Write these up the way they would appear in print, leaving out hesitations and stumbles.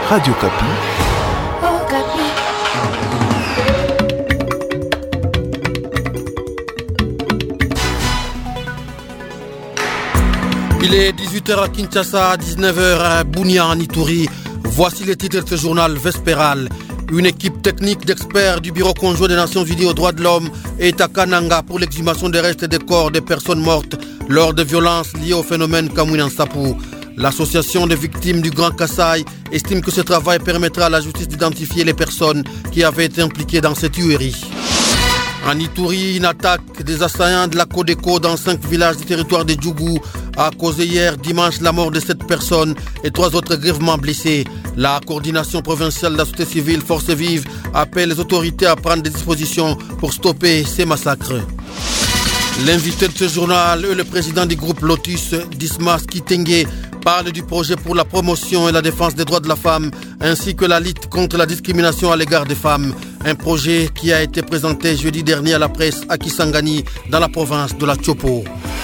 Radio Kapi. Il est 18h à Kinshasa, 19h à Bunia en Ituri. Voici les titres de ce journal vespéral. Une équipe technique d'experts du Bureau conjoint des Nations Unies aux droits de l'homme est à Kananga pour l'exhumation des restes des corps des personnes mortes lors de violences liées au phénomène Kamwina Nsapu. L'association des victimes du Grand Kasaï estime que ce travail permettra à la justice d'identifier les personnes qui avaient été impliquées dans cette tuerie. En Ituri, une attaque des assaillants de la Codeco dans 5 villages du territoire de Djougou a causé hier dimanche la mort de 7 personnes et 3 autres grièvement blessés. La coordination provinciale de la société civile Force Vive appelle les autorités à prendre des dispositions pour stopper ces massacres. L'invité de ce journal est le président du groupe Lotus, Dismas Kitenge, parle du projet pour la promotion et la défense des droits de la femme, ainsi que la lutte contre la discrimination à l'égard des femmes. Un projet qui a été présenté jeudi dernier à la presse à Kisangani, dans la province de la Tchopo.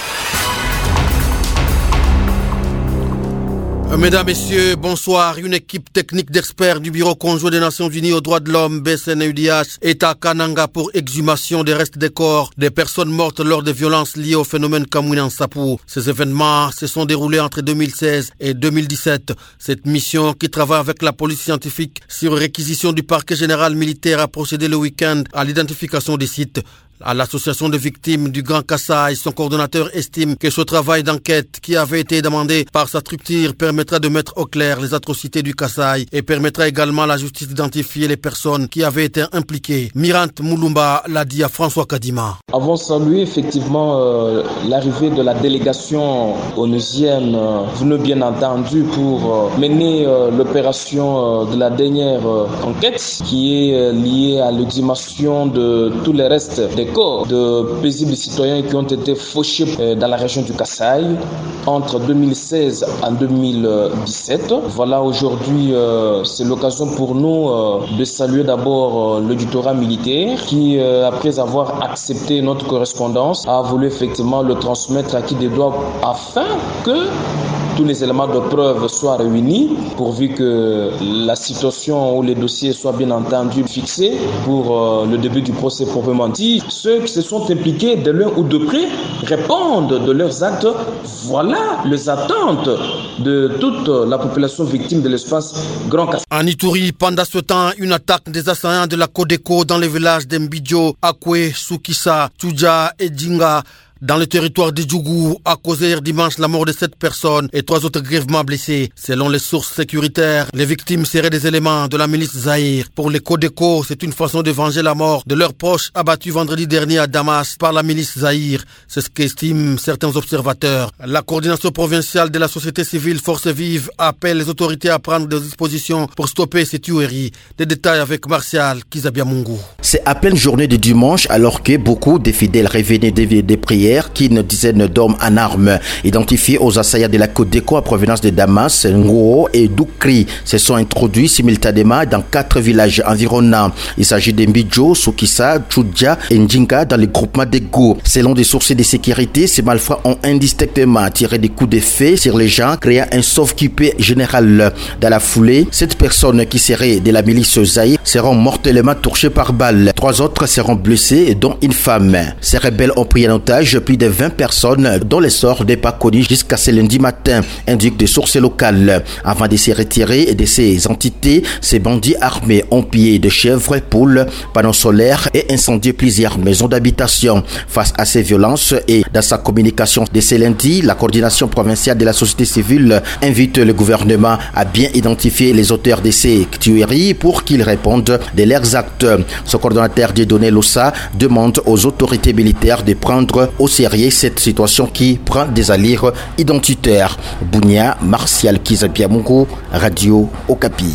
Mesdames, Messieurs, bonsoir. Une équipe technique d'experts du Bureau conjoint des Nations Unies aux droits de l'homme, BCNUDH, est à Kananga pour exhumation des restes des corps des personnes mortes lors des violences liées au phénomène Kamwina Nsapu. Ces événements se sont déroulés entre 2016 et 2017. Cette mission, qui travaille avec la police scientifique sur réquisition du parquet général militaire, a procédé le week-end à l'identification des sites. À l'association de victimes du Grand Kasaï, son coordonnateur estime que ce travail d'enquête qui avait été demandé par sa structure permettra de mettre au clair les atrocités du Kasaï et permettra également à la justice d'identifier les personnes qui avaient été impliquées. Mirante Moulumba l'a dit à François Kadima. Avons salué effectivement l'arrivée de la délégation onusienne venue bien entendu pour mener l'opération de la dernière enquête qui est liée à l'exhumation de tous les restes des corps de paisibles citoyens qui ont été fauchés dans la région du Kasaï entre 2016 et 2017. Voilà, aujourd'hui, c'est l'occasion pour nous de saluer d'abord l'auditorat militaire qui, après avoir accepté notre correspondance, a voulu effectivement le transmettre à qui des droits afin que tous les éléments de preuve soient réunis pourvu que la situation ou les dossiers soient bien entendu fixés pour le début du procès proprement dit. Ceux qui se sont impliqués de loin ou de près répondent de leurs actes. Voilà les attentes de toute la population victime de l'espace Grand Kasaï. En Ituri, pendant ce temps, une attaque des assaillants de la Codeco dans les villages d'Mbidjo, Akwe, Soukissa, Tchoudja et Djinga, dans le territoire de Djougou, a causé hier dimanche la mort de 7 personnes et 3 autres grièvement blessés. Selon les sources sécuritaires, les victimes seraient des éléments de la milice Zahir. Pour les Codeco, c'est une façon de venger la mort de leurs proches abattus vendredi dernier à Damas par la milice Zahir. C'est ce qu'estiment certains observateurs. La coordination provinciale de la société civile Force Vive appelle les autorités à prendre des dispositions pour stopper ces tueries. Des détails avec Martial Kizabiamungu. C'est à pleine journée de dimanche alors que beaucoup des fidèles revenaient des prières qu'une dizaine d'hommes en armes identifiés aux assaillants de la Codeco à provenance de Damas, Ngoo et Doukri se sont introduits simultanément dans 4 villages environnants. Il s'agit d'Mbidjo, Soukissa, Tchoudja et Ndjinga dans le groupement des Go. Selon des sources de sécurité, ces malfrats ont indistinctement tiré des coups de feu sur les gens, créant un sauve-qui-peut général. Dans la foulée, 7 personnes qui seraient de la milice Zahir seront mortellement touchées par balles. 3 autres seront blessées, dont une femme. Ces rebelles ont pris en otage plus de 20 personnes dont les sorts n'est pas connu jusqu'à ce lundi matin, indiquent des sources locales. Avant de se retirer de ces entités, ces bandits armés ont pillé de chèvres, poules, panneaux solaires et incendié plusieurs maisons d'habitation. Face à ces violences et dans sa communication de ce lundi, la coordination provinciale de la société civile invite le gouvernement à bien identifier les auteurs de ces tueries pour qu'ils répondent de leurs actes. Ce coordonnateur Dieudonné Lossa demande aux autorités militaires de prendre au sérieux cette situation qui prend des allures identitaires. Bunia, Martial Kizabiamungu, Radio Okapi.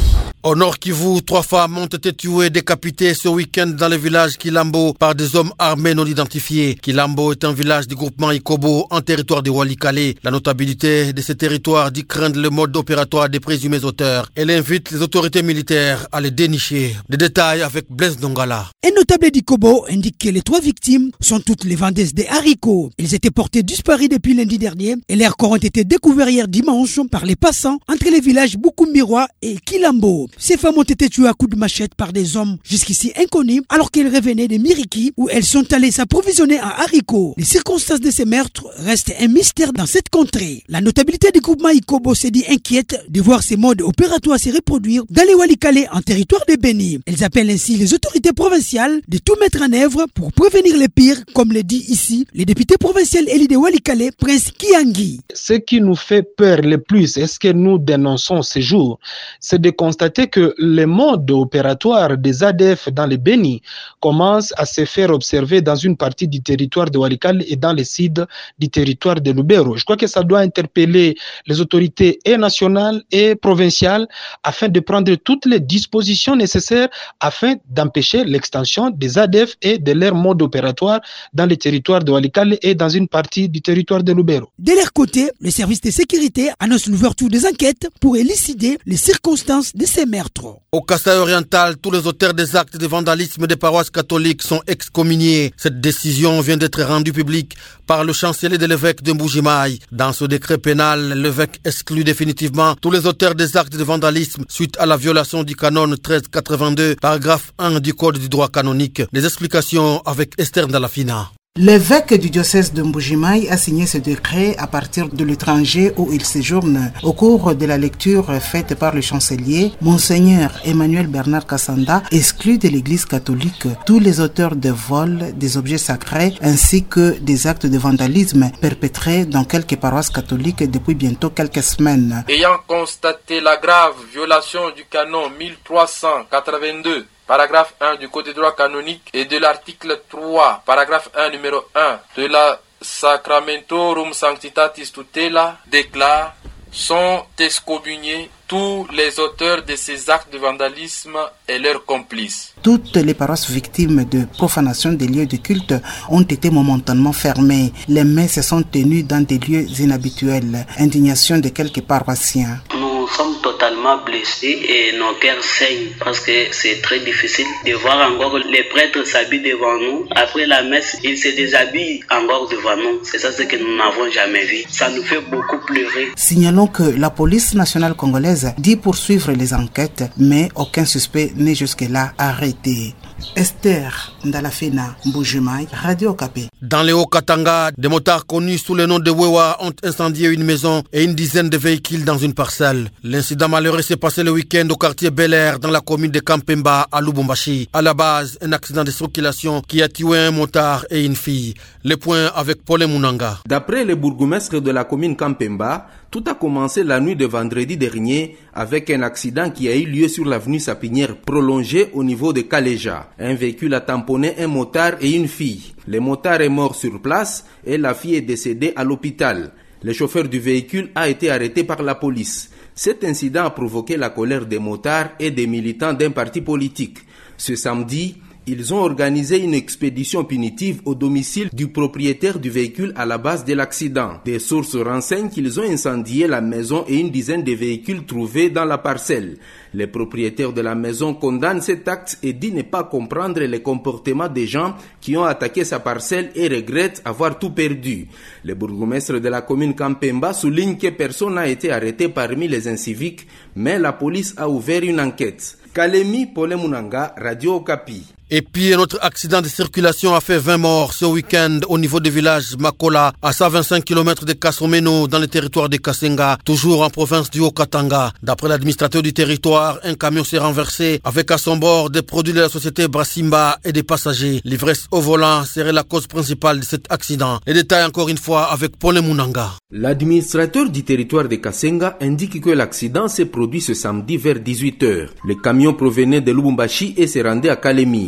Au Nord Kivu, 3 femmes ont été tuées, décapitées ce week-end dans le village Kilambo par des hommes armés non identifiés. Kilambo est un village du groupement Ikobo en territoire de Walikale. La notabilité de ce territoire dit craindre le mode opératoire des présumés auteurs. Elle invite les autorités militaires à les dénicher. Des détails avec Blaise Dongala. Un notable d'Ikobo indique que les 3 victimes sont toutes les vendeuses des haricots. Elles étaient portées disparues depuis lundi dernier et leurs corps ont été découverts hier dimanche par les passants entre les villages Bukumbiroa et Kilambo. Ces femmes ont été tuées à coups de machette par des hommes jusqu'ici inconnus alors qu'elles revenaient de Miriki où elles sont allées s'approvisionner en haricots. Les circonstances de ces meurtres restent un mystère dans cette contrée. La notabilité du groupement Ikobo s'est dit inquiète de voir ces modes opératoires se reproduire dans les Walikale en territoire de Beni. Elles appellent ainsi les autorités provinciales de tout mettre en œuvre pour prévenir le pire, comme le dit ici le député provincial élu de Walikale, Prince Kiangi. Ce qui nous fait peur le plus, et ce que nous dénonçons ces jours, c'est de constater que le mode opératoire des ADF dans le Beni commence à se faire observer dans une partie du territoire de Walikale et dans le sud du territoire de Lubero. Je crois que ça doit interpeller les autorités et nationales et provinciales afin de prendre toutes les dispositions nécessaires afin d'empêcher l'extension des ADF et de leur mode opératoire dans le territoire de Walikale et dans une partie du territoire de Lubero. De leur côté, le service de sécurité annonce l'ouverture des enquêtes pour élucider les circonstances de ces meurtres. Au Kasaï oriental, tous les auteurs des actes de vandalisme des paroisses catholiques sont excommuniés. Cette décision vient d'être rendue publique par le chancelier de l'évêque de Mbujimaï. Dans ce décret pénal, l'évêque exclut définitivement tous les auteurs des actes de vandalisme suite à la violation du canon 1382, paragraphe 1 du Code du droit canonique. Les explications avec Esther Ndalafina. L'évêque du diocèse de Mbujimaï a signé ce décret à partir de l'étranger où il séjourne. Au cours de la lecture faite par le chancelier, Monseigneur Emmanuel Bernard Kassanda exclut de l'Église catholique tous les auteurs de vols des objets sacrés ainsi que des actes de vandalisme perpétrés dans quelques paroisses catholiques depuis bientôt quelques semaines. Ayant constaté la grave violation du canon 1382, paragraphe 1 du Code de droit canonique et de l'article 3, paragraphe 1, numéro 1 de la Sacramentorum Sanctitatis Tutela, déclare sont excommuniés tous les auteurs de ces actes de vandalisme et leurs complices. Toutes les paroisses victimes de profanation des lieux de culte ont été momentanément fermées. Les messes se sont tenues dans des lieux inhabituels. Indignation de quelques paroissiens. Nous sommes totalement blessés et nos cœurs saignent parce que c'est très difficile de voir encore les prêtres s'habiller devant nous. Après la messe, ils se déshabillent encore devant nous. C'est ça ce que nous n'avons jamais vu. Ça nous fait beaucoup pleurer. Signalons que la police nationale congolaise dit poursuivre les enquêtes, mais aucun suspect n'est jusque-là arrêté. Esther Ndalafina, Mbujimaï, Radio Okapi. Dans les Hauts-Katanga, des motards connus sous le nom de Wewa ont incendié une maison et une dizaine de véhicules dans une parcelle. L'incident malheureux s'est passé le week-end au quartier Bel Air dans la commune de Kampemba à Lubumbashi. À la base, un accident de circulation qui a tué un motard et une fille. Le point avec Paul Munanga. D'après le bourgmestre de la commune Kampemba, tout a commencé la nuit de vendredi dernier avec un accident qui a eu lieu sur l'avenue Sapinière prolongée au niveau de Kaleja. Un véhicule a tamponné un motard et une fille. Le motard est mort sur place et la fille est décédée à l'hôpital. Le chauffeur du véhicule a été arrêté par la police. Cet incident a provoqué la colère des motards et des militants d'un parti politique. Ce samedi, ils ont organisé une expédition punitive au domicile du propriétaire du véhicule à la base de l'accident. Des sources renseignent qu'ils ont incendié la maison et une dizaine de véhicules trouvés dans la parcelle. Le propriétaire de la maison condamne cet acte et dit ne pas comprendre le comportement des gens qui ont attaqué sa parcelle et regrette avoir tout perdu. Le bourgmestre de la commune Kampemba souligne que personne n'a été arrêté parmi les inciviques, mais la police a ouvert une enquête. Kalemi Pole Munanga, Radio Okapi. Et puis un autre accident de circulation a fait 20 morts ce week-end au niveau du village Makola, à 125 km de Kasomeno, dans le territoire de Kasenga, toujours en province du Haut-Katanga. D'après l'administrateur du territoire, un camion s'est renversé avec à son bord des produits de la société Brassimba et des passagers. L'ivresse au volant serait la cause principale de cet accident. Les détails encore une fois avec Paul Munanga. L'administrateur du territoire de Kasenga indique que l'accident s'est produit ce samedi vers 18h. Le camion provenait de Lubumbashi et s'est rendu à Kalemi.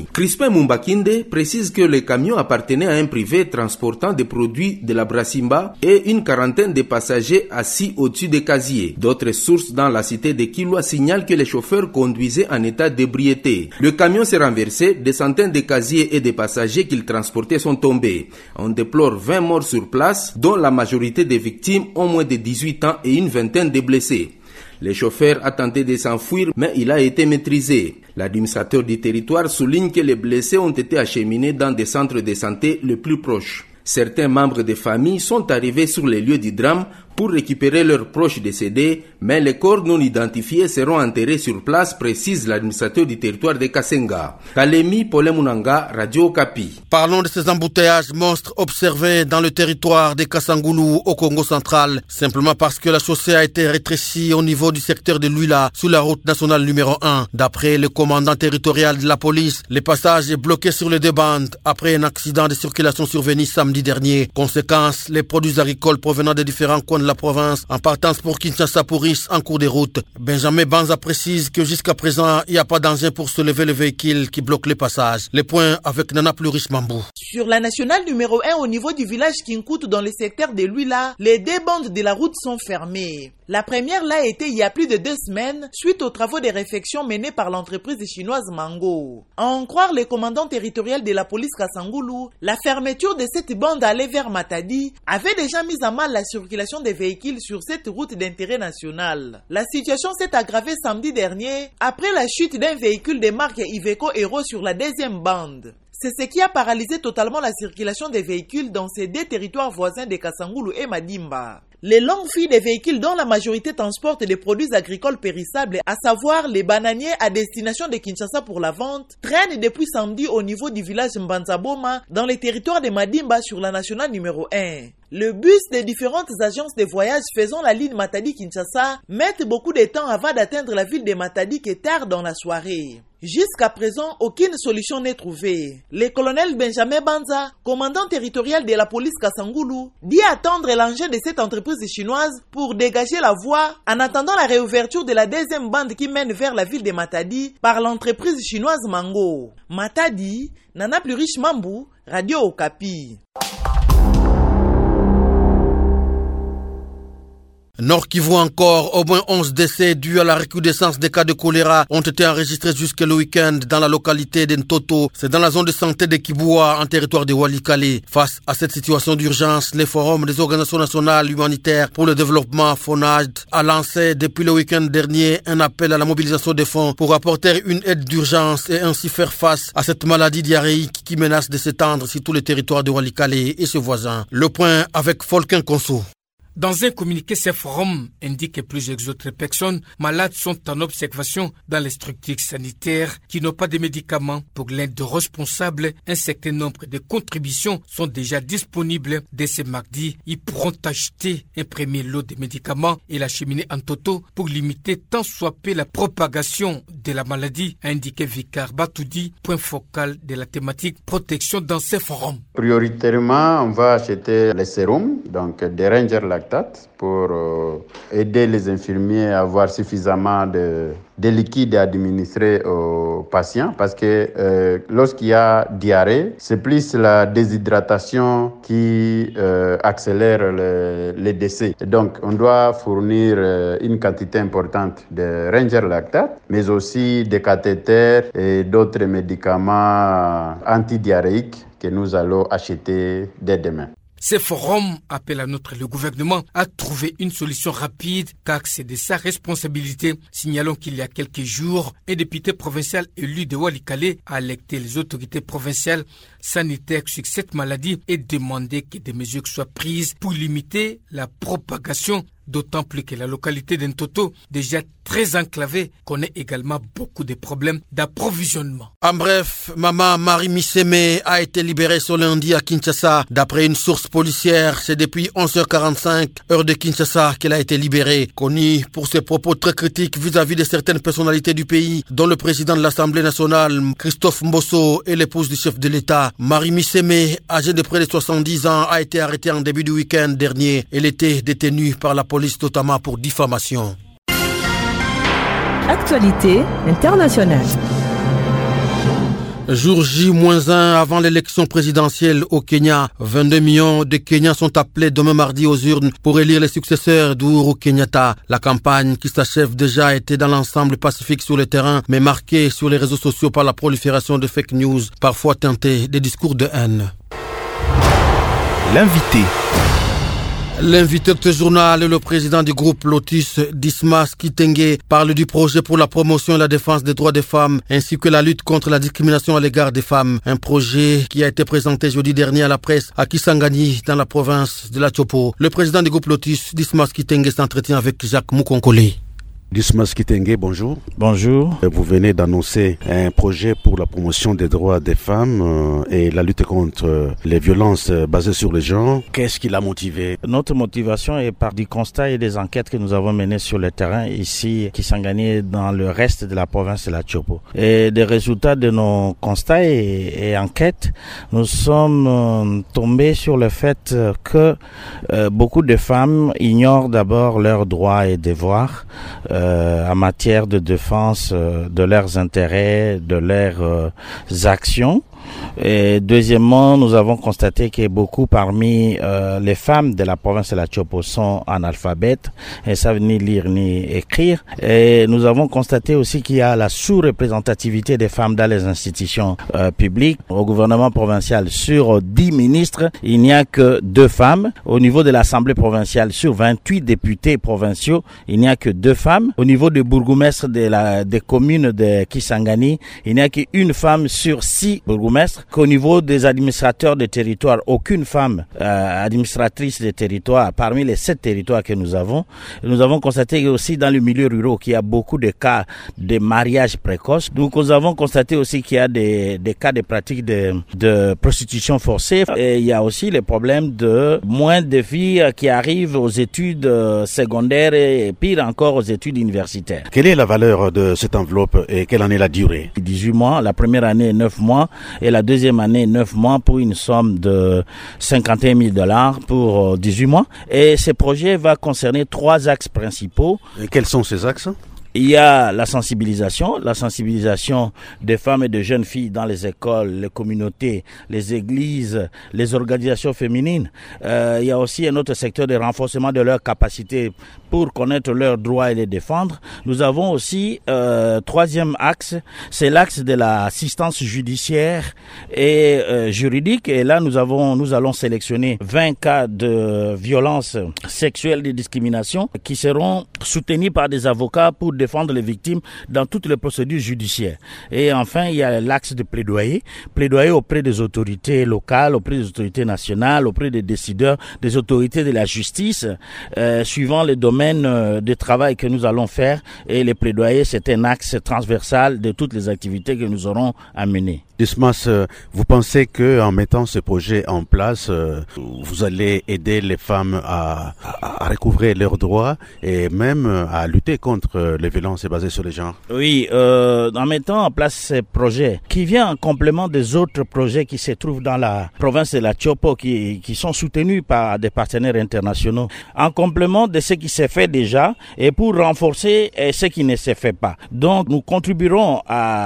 Crispin Mumbakinde précise que les camions appartenaient à un privé transportant des produits de la Brassimba et une quarantaine de passagers assis au-dessus des casiers. D'autres sources dans la cité de Kilwa signalent que les chauffeurs conduisaient en état d'ébriété. Le camion s'est renversé, des centaines de casiers et des passagers qu'il transportait sont tombés. On déplore 20 morts sur place, dont la majorité des victimes ont moins de 18 ans et une vingtaine de blessés. Le chauffeur a tenté de s'enfuir, mais il a été maîtrisé. L'administrateur du territoire souligne que les blessés ont été acheminés dans des centres de santé les plus proches. Certains membres des familles sont arrivés sur les lieux du drame pour récupérer leurs proches décédés, mais les corps non identifiés seront enterrés sur place, précise l'administrateur du territoire de Kasenga. Kalemi Polemunanga, Radio Okapi. Parlons de ces embouteillages monstres observés dans le territoire de Kassangoulou au Congo central, simplement parce que la chaussée a été rétrécie au niveau du secteur de Luila, sur la route nationale numéro 1. D'après le commandant territorial de la police, le passage est bloqué sur les deux bandes après un accident de circulation survenu samedi dernier. Conséquence, les produits agricoles provenant des différents coins de la province en partance pour Kinshasa pourrissent en cours de route. Benjamin Banza précise que jusqu'à présent, il n'y a pas d'engin pour soulever le véhicule qui bloque les passages. Les points avec Nana Plurish Mambou. Sur la nationale numéro 1 au niveau du village Kinkout dans le secteur de Luila, les deux bandes de la route sont fermées. La première l'a été il y a plus de 2 semaines suite aux travaux de réfection menés par l'entreprise chinoise Mango. À en croire le commandant territorial de la police Kassangoulou, la fermeture de cette bande allée vers Matadi avait déjà mis à mal la circulation des véhicules sur cette route d'intérêt national. La situation s'est aggravée samedi dernier après la chute d'un véhicule de marque Iveco Hero sur la deuxième bande. C'est ce qui a paralysé totalement la circulation des véhicules dans ces deux territoires voisins de Kassangoulou et Madimba. Les longues files des véhicules dont la majorité transportent des produits agricoles périssables, à savoir les bananiers à destination de Kinshasa pour la vente, traînent depuis samedi au niveau du village Mbanzaboma dans les territoires de Madimba sur la nationale numéro 1. Le bus des différentes agences de voyage faisant la ligne Matadi-Kinshasa mettent beaucoup de temps avant d'atteindre la ville de Matadi que tard dans la soirée. Jusqu'à présent, aucune solution n'est trouvée. Le colonel Benjamin Banza, commandant territorial de la police Kassangoulou, dit attendre l'engin de cette entreprise chinoise pour dégager la voie en attendant la réouverture de la deuxième bande qui mène vers la ville de Matadi par l'entreprise chinoise Mango. Matadi, Nana Plurish Mambou, Radio Okapi. Nord Kivu encore, au moins 11 décès dus à la recrudescence des cas de choléra ont été enregistrés jusque le week-end dans la localité d'Ntoto. C'est dans la zone de santé de Kiboua, en territoire de Walikale. Face à cette situation d'urgence, le Forum des organisations nationales humanitaires pour le développement, FONAD, a lancé depuis le week-end dernier un appel à la mobilisation des fonds pour apporter une aide d'urgence et ainsi faire face à cette maladie diarrhéique qui menace de s'étendre sur tout le territoire de Walikale et ses voisins. Le point avec Folkin Konso. Dans un communiqué, ce forum indique que plusieurs autres personnes malades sont en observation dans les structures sanitaires qui n'ont pas de médicaments. Pour l'aide responsable, un certain nombre de contributions sont déjà disponibles dès ce mardi. Ils pourront acheter un premier lot de médicaments et l'acheminer en toto pour limiter tant soit peu la propagation de la maladie, a indiqué Vicar Batoudi, point focal de la thématique protection dans ce forum. Prioritairement, on va acheter les sérums, donc des Ranger Lactate, pour aider les infirmiers à avoir suffisamment de liquide à administrer aux patients, parce que lorsqu'il y a diarrhée, c'est plus la déshydratation qui accélère les décès. Et donc, on doit fournir une quantité importante de Ranger Lactate, mais aussi des cathéters et d'autres médicaments antidiarrhéiques que nous allons acheter dès demain. Ce forum appelle le gouvernement à trouver une solution rapide car c'est de sa responsabilité. Signalons qu'il y a quelques jours, un député provincial élu de Walikale a alerté les autorités provinciales sanitaires sur cette maladie et demandé que des mesures soient prises pour limiter la propagation. D'autant plus que la localité d'Ntoto, déjà très enclavée, connaît également beaucoup de problèmes d'approvisionnement. En bref, maman Marie Missémé a été libérée ce lundi à Kinshasa. D'après une source policière, c'est depuis 11h45, heure de Kinshasa, qu'elle a été libérée. Connue pour ses propos très critiques vis-à-vis de certaines personnalités du pays, dont le président de l'Assemblée nationale, Christophe Mbosso, et l'épouse du chef de l'État. Marie Missémé, âgée de près de 70 ans, a été arrêtée en début du week-end dernier. Elle était détenue par la police, notamment pour diffamation. Actualité internationale. Jour J-1 avant l'élection présidentielle au Kenya, 22 millions de Kenyans sont appelés demain mardi aux urnes pour élire les successeurs d'Ohuru Kenyatta. La campagne qui s'achève déjà était dans l'ensemble pacifique sur le terrain, mais marquée sur les réseaux sociaux par la prolifération de fake news, parfois teintées des discours de haine. L'invité de ce journal est le président du groupe Lotus, Dismas Kitenge, parle du projet pour la promotion et la défense des droits des femmes ainsi que la lutte contre la discrimination à l'égard des femmes. Un projet qui a été présenté jeudi dernier à la presse à Kisangani dans la province de la Chopo. Le président du groupe Lotus, Dismas Kitenge, s'entretient avec Jacques Moukonkole. Dismas Kitenge, bonjour. Bonjour. Vous venez d'annoncer un projet pour la promotion des droits des femmes et la lutte contre les violences basées sur le genre. Qu'est-ce qui l'a motivé? Notre motivation est par des constats et des enquêtes que nous avons menées sur le terrain ici, qui sont gagnés dans le reste de la province de la Chopo. Et des résultats de nos constats et enquêtes, nous sommes tombés sur le fait que beaucoup de femmes ignorent d'abord leurs droits et devoirs en matière de défense de leurs intérêts, de leurs actions. Et deuxièmement, nous avons constaté que beaucoup parmi les femmes de la province de la Chopo sont analphabètes et savent ni lire ni écrire. Et nous avons constaté aussi qu'il y a la sous-représentativité des femmes dans les institutions publiques. Au gouvernement provincial, sur 10 ministres, il n'y a que 2 femmes. Au niveau de l'Assemblée provinciale, sur 28 députés provinciaux, il n'y a que 2 femmes. Au niveau des bourgmestres des communes de Kisangani, il n'y a qu'une femme sur 6 bourgmestres. Qu'au niveau des administrateurs de territoire, aucune femme administratrice de territoire parmi les 7 territoires que nous avons. Nous avons constaté aussi dans le milieu rural qu'il y a beaucoup de cas de mariage précoce. Donc nous avons constaté aussi qu'il y a des cas de pratiques de prostitution forcée. Et il y a aussi le problème de moins de filles qui arrivent aux études secondaires et pire encore aux études universitaires. Quelle est la valeur de cette enveloppe et quelle en est la durée? 18 mois, la première année 9 mois et la deuxième année 9 mois pour une somme de $51,000 pour 18 mois. Et ce projet va concerner 3 axes principaux. Et quels sont ces axes? Il y a la sensibilisation des femmes et de jeunes filles dans les écoles, les communautés, les églises, les organisations féminines. Il y a aussi un autre secteur de renforcement de leurs capacités pour connaître leurs droits et les défendre. Nous avons aussi troisième axe, c'est l'axe de l'assistance judiciaire et juridique. Et là, nous allons sélectionner 20 cas de violence sexuelle, de discrimination qui seront soutenus par des avocats pour défendre les victimes dans toutes les procédures judiciaires. Et enfin, il y a l'axe de plaidoyer auprès des autorités locales, auprès des autorités nationales, auprès des décideurs, des autorités de la justice, suivant les domaines de travail que nous allons faire. Et les plaidoyers, c'est un axe transversal de toutes les activités que nous aurons à mener. Dismas, vous pensez que en mettant ce projet en place, vous allez aider les femmes à recouvrer leurs droits et même à lutter contre les violences basées sur les genres? Oui, en mettant en place ce projet qui vient en complément des autres projets qui se trouvent dans la province de la Chopo qui sont soutenus par des partenaires internationaux, en complément de ce qui s'est fait déjà et pour renforcer ce qui ne se fait pas. Donc nous contribuerons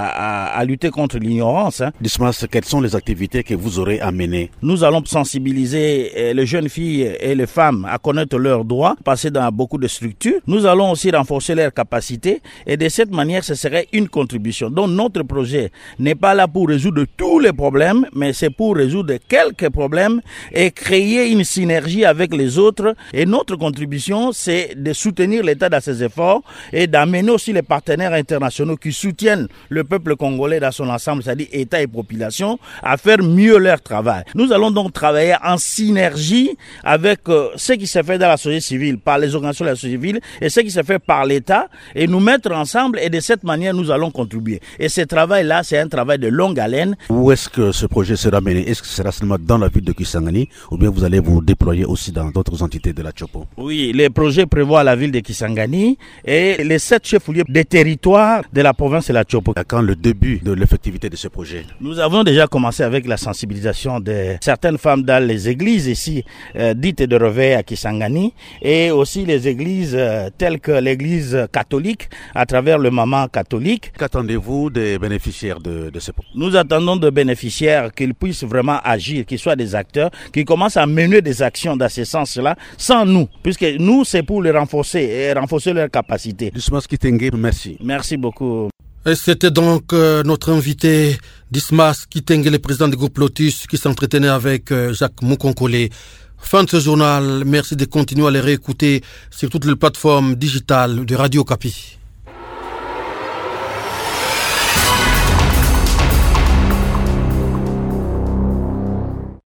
à lutter contre l'ignorance. Dismas, quelles sont les activités que vous aurez à mener? Nous allons sensibiliser les jeunes filles et les femmes à connaître leurs droits, passer dans beaucoup de structures. Nous allons aussi renforcer leurs capacités et de cette manière, ce serait une contribution. Donc notre projet n'est pas là pour résoudre tous les problèmes, mais c'est pour résoudre quelques problèmes et créer une synergie avec les autres. Et notre contribution, c'est de soutenir l'État dans ses efforts et d'amener aussi les partenaires internationaux qui soutiennent le peuple congolais dans son ensemble, c'est-à-dire État et population, à faire mieux leur travail. Nous allons donc travailler en synergie avec ce qui se fait dans la société civile, par les organisations de la société civile et ce qui se fait par l'État et nous mettre ensemble et de cette manière nous allons contribuer. Et ce travail-là, c'est un travail de longue haleine. Où est-ce que ce projet sera mené? Est-ce que ce sera seulement dans la ville de Kisangani ou bien vous allez vous déployer aussi dans d'autres entités de la Chopo? Oui, les projets prévoient la ville de Kisangani et les 7 chefs-lieux des territoires de la province de la Chopo. À quand le début de l'effectivité de ce projet? projet? Nous avons déjà commencé avec la sensibilisation de certaines femmes dans les églises ici, dites de réveil à Kisangani, et aussi les églises telles que l'église catholique, à travers le maman catholique. Qu'attendez-vous des bénéficiaires de ce projet? Nous attendons de bénéficiaires qu'ils puissent vraiment agir, qu'ils soient des acteurs, qu'ils commencent à mener des actions dans ce sens-là, sans nous, puisque nous, c'est pour les renforcer et renforcer leurs capacités. Dismas Kitenge, merci. Merci beaucoup. Et c'était donc notre invité Dismas Kitenge, le président du groupe Lotus, qui s'entretenait avec Jacques Moukonkole. Fin de ce journal. Merci de continuer à les réécouter sur toutes les plateformes digitales de Radio Okapi.